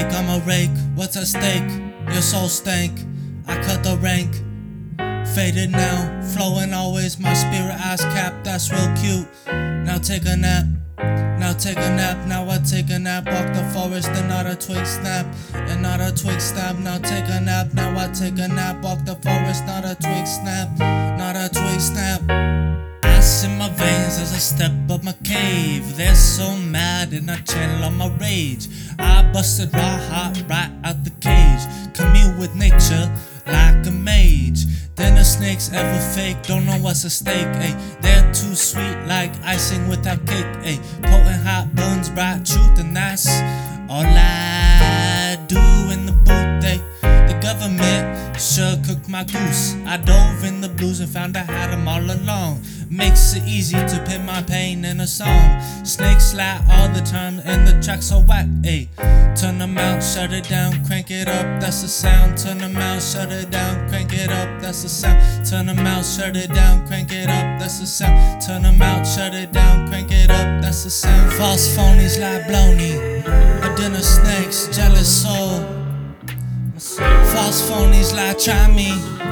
fake, I'm a rake. What's at stake? Your soul stank. I cut the rank. Faded now, flowing always. My spirit eyes capped, that's real cute. Now take a nap. Now take a nap, now I take a nap. Walk the forest and not a twig snap. And not a twig snap, now take a nap. Now I take a nap, walk the forest, not a twig snap. Not a twig snap. Ice in my veins as I step up my cave. They're so mad and I channel on my rage. I busted raw hot right out the cage. Commune with nature like a mage. Then the snakes ever fake, don't know what's at stake, ayy. They're too sweet like icing without cake, ayy. Potent hot buns, bright truth, and that's all I do in the booth, ayy. The government sure cooked my goose. I dove in the blues and found I had them all along. Makes it easy to pin my pain in a song. Snakes lie all the time and the tracks are whack, ayy. Turn them out, shut it down, crank it up, that's the sound. Turn them out, shut it down, crank it up, that's the sound. Turn them out, shut it down, crank it up, that's the sound. Turn them out, shut it down, crank it up, that's the sound. False phonies like blony, a dinner snakes, jealous soul. False phonies like try me,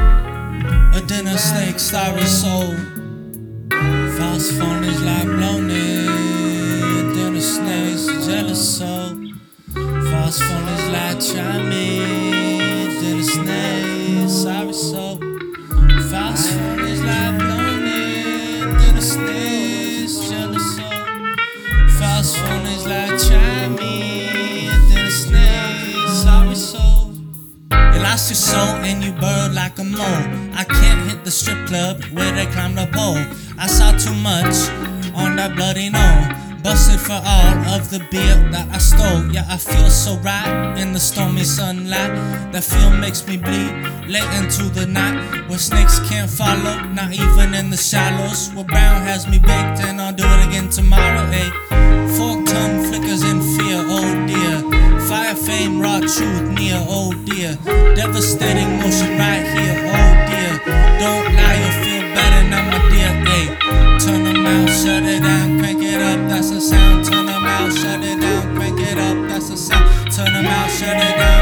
a dinner snake, sorry soul. False phonies like blony, a dinner snakes, jealous soul. False phonies like try me, dinner snakes, sorry soul. False phonies like blony, dinner snakes, jealous soul. False phonies like try me, dinner snakes, sorry soul. You lost your soul and you burned like a mole. I can't hit the strip club where they climb the pole. I saw too much on that bloody knoll. Busted for all of the beer that I stole. Yeah, I feel so right in the stormy sunlight. That feel makes me bleed late into the night. Where snakes can't follow, not even in the shallows. Where brown has me baked and I'll do it again tomorrow, ayy. Forked tongue flickers in fear, oh dear. Fire, fame, raw truth near, oh dear. Devastating motion right here, oh dear. Don't lie, you'll feel better now, my dear, ayy. Turn them out, shut it down, crank it up, that's the sound. Turn them out, shut it down, crank it up, that's the sound. Turn them out, shut it down.